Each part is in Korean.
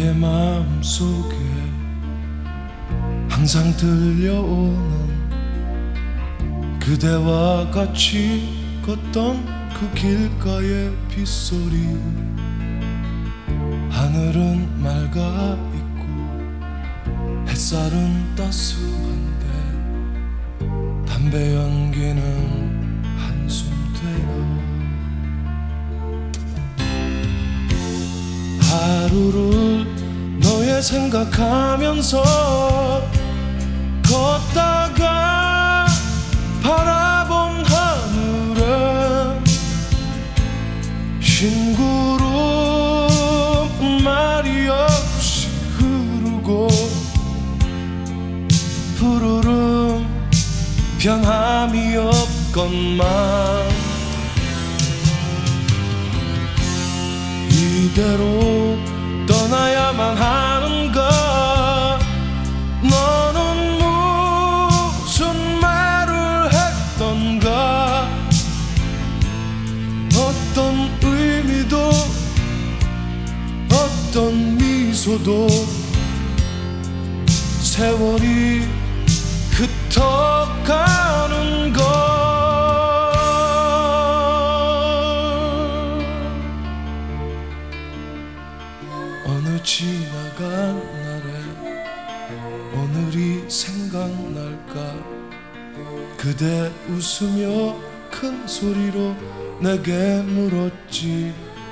나의 마음속에 항상 들려오는 그대와 같이 걷던 그 길가의 빗소리. 하늘은 맑아 있고 햇살은 따스한데 담배 연기는 한숨 되어. 하루를 너의 생각하면서 걷다가 바라본 하늘은 흰구름 말이 없이 흐르고 푸르름 변함이 없건만 이대로 떠나야만 하는가. 너는 무슨 말을 했던가. 어떤 의미도 어떤 미소도 세월이 흩어가는 것. 어느 지나간 날에 오늘이 생각날까. 그대 웃으며 큰 소리로 내게 물었지.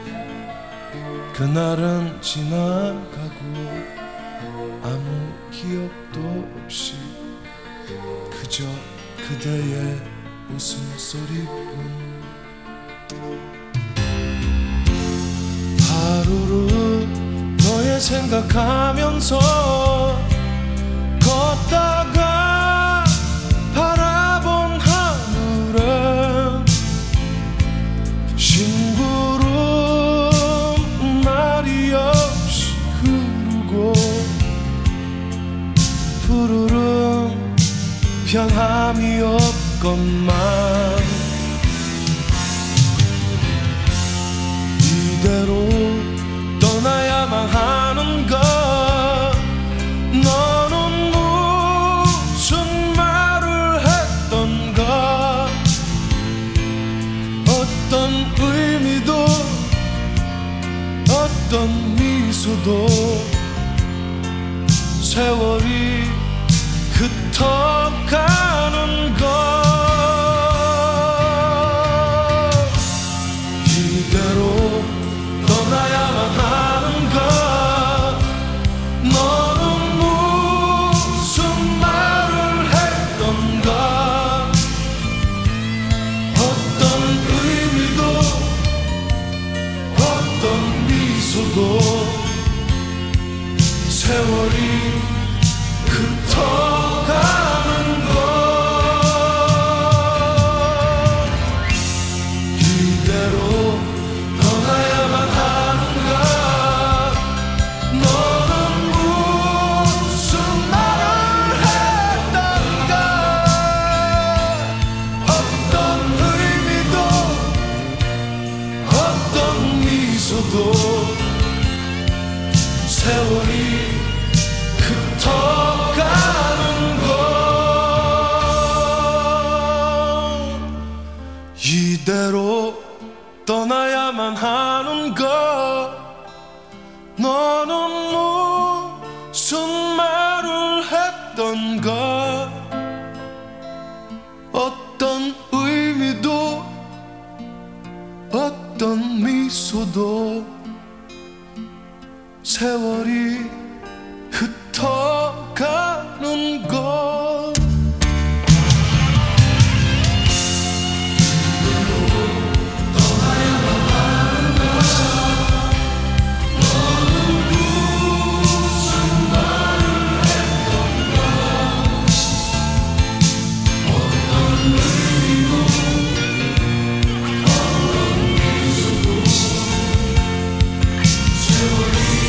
그날은 지나가고 아무 기억도 없이 그저 그대의 웃음소리뿐. 하루를 너의 생각하면서 걷다가 바라본 하늘은 싱구름 말이 없이 흐르고 푸르름 변함이 없건만 이대로 떠나야만 하는가. 너는 무슨 말을 했던가. 어떤 의미도 어떤 미소도 세월이 흩어가는 것. 이대로 떠나야만 하는가. 너는 무슨 말을 했던가. 어떤 의미도 어떤 미소도 세월이 흩어가는 것. 이대로 떠나야만 하는가. 너는 무슨 말을 했던가. 어떤 의미도 어떤 미소도 세월이 흩어가는 것. 이대로 떠나야만 하는가. 너는 무슨 말을 했던가. 어떤 의미도 어떤 미소도 세월이 흩어가는 것. 세월이